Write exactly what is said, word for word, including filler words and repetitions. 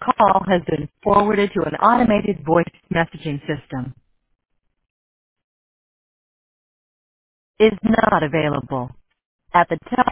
call has been forwarded to an automated voice messaging system. Is not available. At the tone.